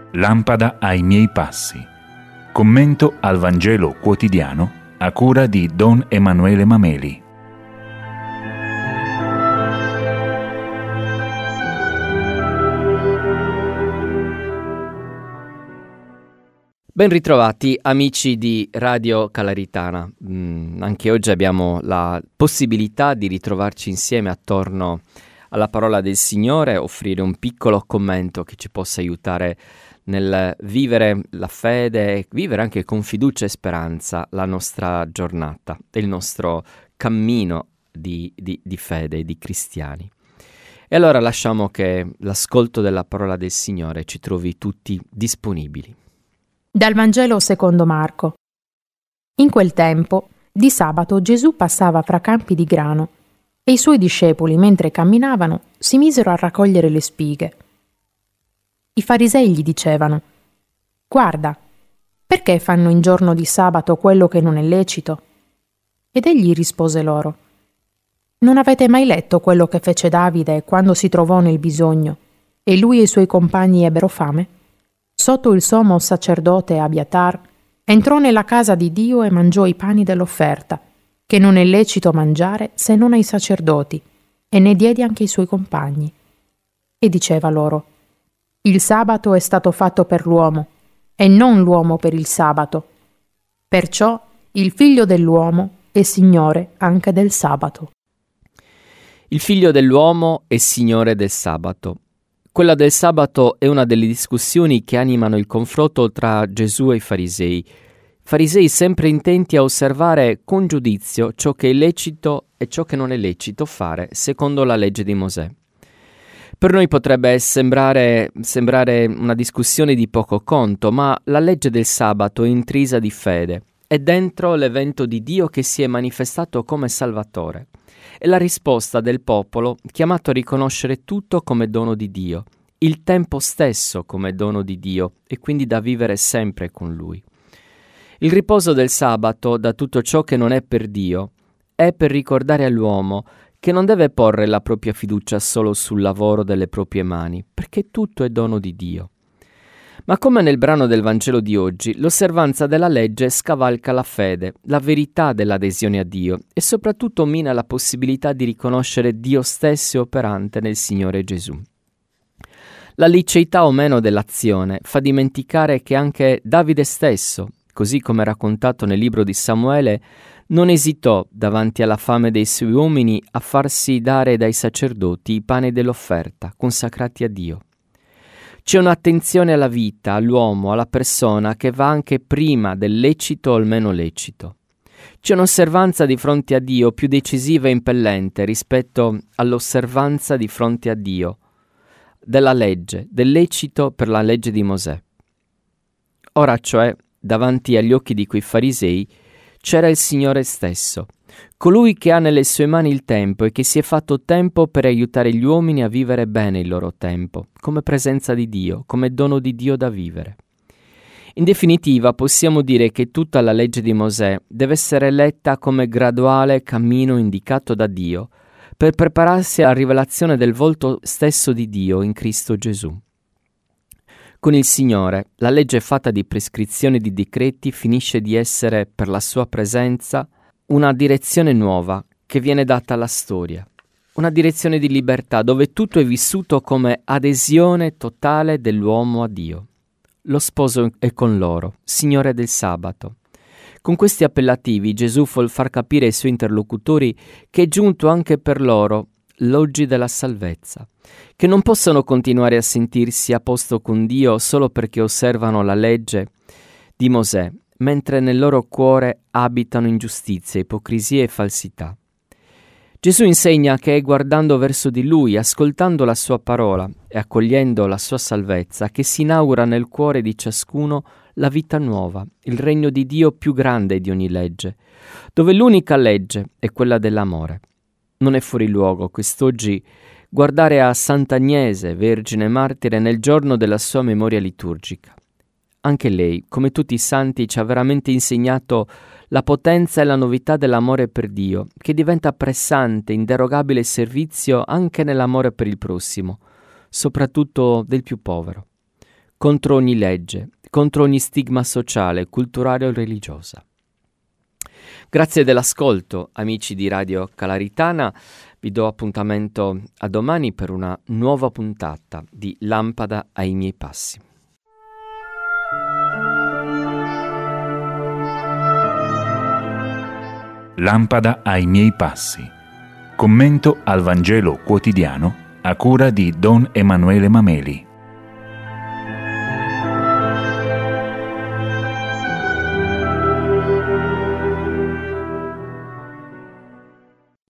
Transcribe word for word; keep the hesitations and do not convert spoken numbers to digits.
lampada ai miei passi. Commento al Vangelo quotidiano a cura di Don Emanuele Mameli. Ben ritrovati amici di Radio Calaritana. Mm, anche oggi abbiamo la possibilità di ritrovarci insieme attorno alla parola del Signore, offrire un piccolo commento che ci possa aiutare nel vivere la fede, vivere anche con fiducia e speranza la nostra giornata, il nostro cammino di, di, di fede, di cristiani. E allora lasciamo che l'ascolto della parola del Signore ci trovi tutti disponibili. Dal Vangelo secondo Marco. In quel tempo, di sabato, Gesù passava fra campi di grano e i suoi discepoli, mentre camminavano, si misero a raccogliere le spighe. I farisei gli dicevano: «Guarda, perché fanno in giorno di sabato quello che non è lecito?» Ed egli rispose loro: «Non avete mai letto quello che fece Davide quando si trovò nel bisogno e lui e i suoi compagni ebbero fame? Sotto il sommo sacerdote Abiatar entrò nella casa di Dio e mangiò i pani dell'offerta, che non è lecito mangiare se non ai sacerdoti, e ne diede anche ai suoi compagni. E diceva loro: il sabato è stato fatto per l'uomo, e non l'uomo per il sabato. Perciò il figlio dell'uomo è Signore anche del sabato». Il figlio dell'uomo è Signore del sabato. Quella del sabato è una delle discussioni che animano il confronto tra Gesù e i farisei. Farisei sempre intenti a osservare con giudizio ciò che è lecito e ciò che non è lecito fare, secondo la legge di Mosè. Per noi potrebbe sembrare, sembrare una discussione di poco conto, ma la legge del sabato è intrisa di fede. È dentro l'evento di Dio che si è manifestato come Salvatore. È la risposta del popolo chiamato a riconoscere tutto come dono di Dio, il tempo stesso come dono di Dio e quindi da vivere sempre con Lui. Il riposo del sabato da tutto ciò che non è per Dio è per ricordare all'uomo che non deve porre la propria fiducia solo sul lavoro delle proprie mani, perché tutto è dono di Dio. Ma come nel brano del Vangelo di oggi, l'osservanza della legge scavalca la fede, la verità dell'adesione a Dio e soprattutto mina la possibilità di riconoscere Dio stesso operante nel Signore Gesù. La liceità o meno dell'azione fa dimenticare che anche Davide stesso, così come raccontato nel libro di Samuele, non esitò davanti alla fame dei suoi uomini a farsi dare dai sacerdoti i pani dell'offerta, consacrati a Dio. C'è un'attenzione alla vita, all'uomo, alla persona che va anche prima del lecito o il meno lecito. C'è un'osservanza di fronte a Dio più decisiva e impellente rispetto all'osservanza di fronte a Dio della legge, del lecito per la legge di Mosè. Ora, cioè, davanti agli occhi di quei farisei c'era il Signore stesso, colui che ha nelle sue mani il tempo e che si è fatto tempo per aiutare gli uomini a vivere bene il loro tempo, come presenza di Dio, come dono di Dio da vivere. In definitiva, possiamo dire che tutta la legge di Mosè deve essere letta come graduale cammino indicato da Dio per prepararsi alla rivelazione del volto stesso di Dio in Cristo Gesù. Con il Signore, la legge fatta di prescrizioni di decreti finisce di essere, per la sua presenza, una direzione nuova che viene data alla storia, una direzione di libertà dove tutto è vissuto come adesione totale dell'uomo a Dio. Lo sposo è con loro, Signore del sabato. Con questi appellativi Gesù vuol far capire ai suoi interlocutori che è giunto anche per loro l'oggi della salvezza, che non possono continuare a sentirsi a posto con Dio solo perché osservano la legge di Mosè, mentre nel loro cuore abitano ingiustizie, ipocrisie e falsità. Gesù insegna che è guardando verso di Lui, ascoltando la sua parola e accogliendo la sua salvezza, che si inaugura nel cuore di ciascuno la vita nuova, il regno di Dio più grande di ogni legge, dove l'unica legge è quella dell'amore. Non è fuori luogo quest'oggi guardare a Sant'Agnese, Vergine Martire, nel giorno della sua memoria liturgica. Anche lei, come tutti i santi, ci ha veramente insegnato la potenza e la novità dell'amore per Dio, che diventa pressante, inderogabile servizio anche nell'amore per il prossimo, soprattutto del più povero. contro ogni legge, contro ogni stigma sociale, culturale o religiosa. Grazie dell'ascolto, amici di Radio Calaritana. Vi do appuntamento a domani per una nuova puntata di Lampada ai miei passi. Lampada ai miei passi. Commento al Vangelo quotidiano a cura di Don Emanuele Mameli.